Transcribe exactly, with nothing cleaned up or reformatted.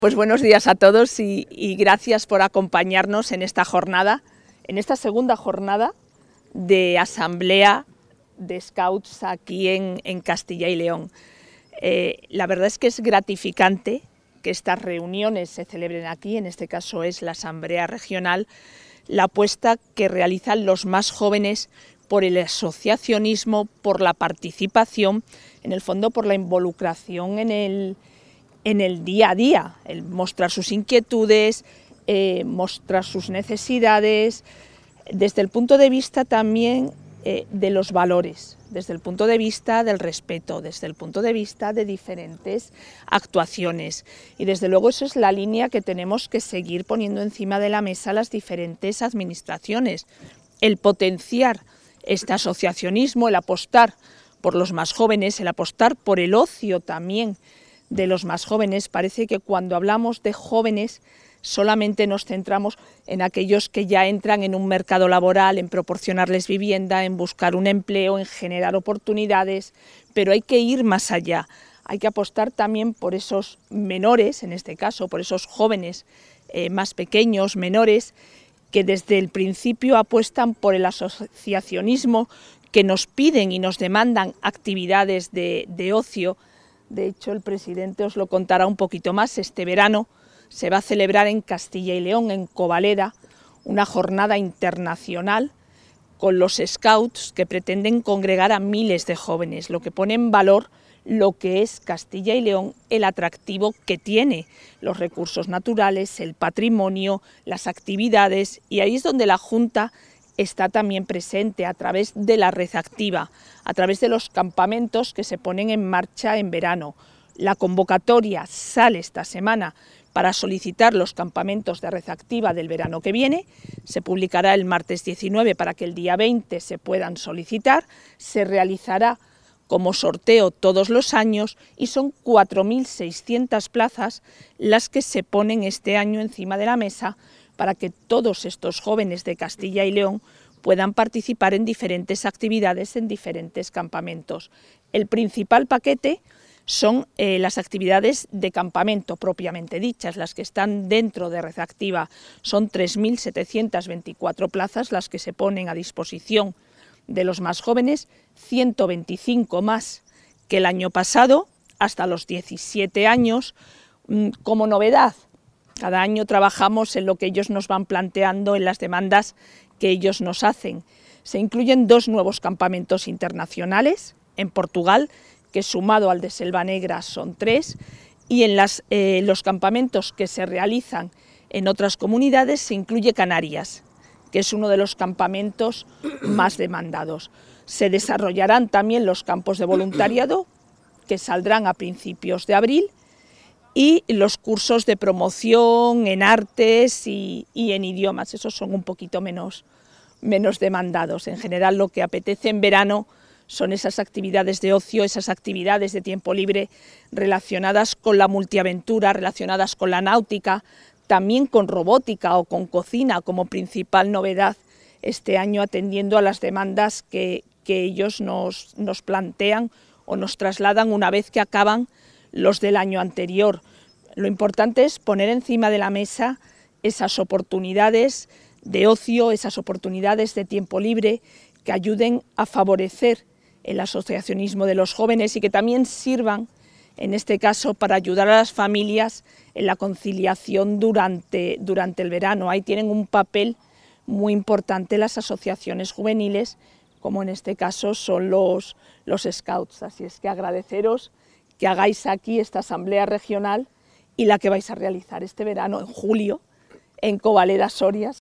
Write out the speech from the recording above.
Pues buenos días a todos y, y gracias por acompañarnos en esta jornada, en esta segunda jornada de asamblea de Scouts aquí en, en Castilla y León. Eh, la verdad es que es gratificante que estas reuniones se celebren aquí, en este caso es la asamblea regional, la apuesta que realizan los más jóvenes por el asociacionismo, por la participación, en el fondo por la involucración en el en el día a día, el mostrar sus inquietudes, eh, mostrar sus necesidades, desde el punto de vista también eh, de los valores, desde el punto de vista del respeto, desde el punto de vista de diferentes actuaciones. Y desde luego eso es la línea que tenemos que seguir poniendo encima de la mesa las diferentes administraciones, el potenciar este asociacionismo, el apostar por los más jóvenes, el apostar por el ocio también de los más jóvenes. Parece que cuando hablamos de jóvenes solamente nos centramos en aquellos que ya entran en un mercado laboral, en proporcionarles vivienda, en buscar un empleo, en generar oportunidades, pero hay que ir más allá. Hay que apostar también por esos menores, en este caso, por esos jóvenes eh, más pequeños, menores, que desde el principio apuestan por el asociacionismo, que nos piden y nos demandan actividades de, de ocio. De hecho, el presidente os lo contará un poquito más. Este verano se va a celebrar en Castilla y León, en Covaleda, una jornada internacional con los Scouts que pretenden congregar a miles de jóvenes, lo que pone en valor lo que es Castilla y León, el atractivo que tiene, los recursos naturales, el patrimonio, las actividades, y ahí es donde la Junta está también presente a través de la red activa, a través de los campamentos que se ponen en marcha en verano. La convocatoria sale esta semana para solicitar los campamentos de red activa del verano que viene, se publicará el martes diecinueve para que el día veinte se puedan solicitar, se realizará como sorteo todos los años y son cuatro mil seiscientas plazas las que se ponen este año encima de la mesa para que todos estos jóvenes de Castilla y León puedan participar en diferentes actividades, en diferentes campamentos. El principal paquete son eh, las actividades de campamento propiamente dichas, las que están dentro de Red Activa. Son tres mil setecientas veinticuatro plazas las que se ponen a disposición de los más jóvenes, ciento veinticinco más que el año pasado, hasta los diecisiete años, como novedad. Cada año trabajamos en lo que ellos nos van planteando, en las demandas que ellos nos hacen. Se incluyen dos nuevos campamentos internacionales en Portugal, que sumado al de Selva Negra son tres, y en las, eh, los campamentos que se realizan en otras comunidades se incluye Canarias, que es uno de los campamentos más demandados. Se desarrollarán también los campos de voluntariado, que saldrán a principios de abril, y los cursos de promoción en artes y, y en idiomas, esos son un poquito menos, menos demandados. En general lo que apetece en verano son esas actividades de ocio, esas actividades de tiempo libre relacionadas con la multiaventura, relacionadas con la náutica, también con robótica o con cocina como principal novedad este año, atendiendo a las demandas que, que ellos nos, nos plantean o nos trasladan una vez que acaban los del año anterior. Lo importante es poner encima de la mesa esas oportunidades de ocio, esas oportunidades de tiempo libre que ayuden a favorecer el asociacionismo de los jóvenes y que también sirvan, en este caso, para ayudar a las familias en la conciliación durante, durante el verano. Ahí tienen un papel muy importante las asociaciones juveniles, como en este caso son los, los Scouts. Así es que agradeceros que hagáis aquí esta asamblea regional y la que vais a realizar este verano, en julio, en Covaleda, Soria.